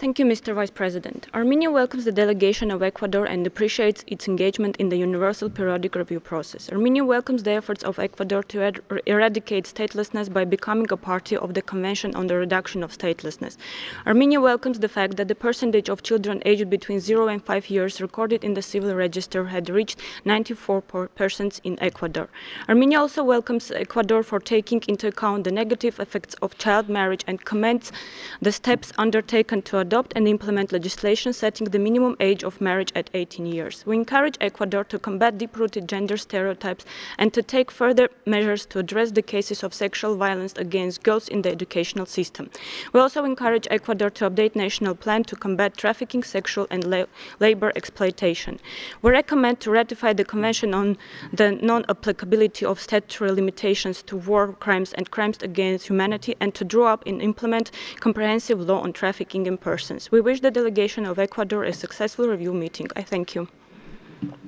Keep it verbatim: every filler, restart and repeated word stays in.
Thank you, Mister Vice President. Armenia welcomes the delegation of Ecuador and appreciates its engagement in the Universal Periodic Review process. Armenia welcomes the efforts of Ecuador to er eradicate statelessness by becoming a party of the Convention on the Reduction of Statelessness. Armenia welcomes the fact that the percentage of children aged between zero and five years recorded in the civil register had reached ninety-four percent in Ecuador. Armenia also welcomes Ecuador for taking into account the negative effects of child marriage and commends the steps undertaken to adopt and implement legislation setting the minimum age of marriage at eighteen years. We encourage Ecuador to combat deep-rooted gender stereotypes and to take further measures to address the cases of sexual violence against girls in the educational system. We also encourage Ecuador to update national plan to combat trafficking, sexual and la labor exploitation. We recommend to ratify the Convention on the non-applicability of statutory limitations to war crimes and crimes against humanity and to draw up and implement comprehensive law on trafficking in persons. We wish the delegation of Ecuador a successful review meeting. I thank you.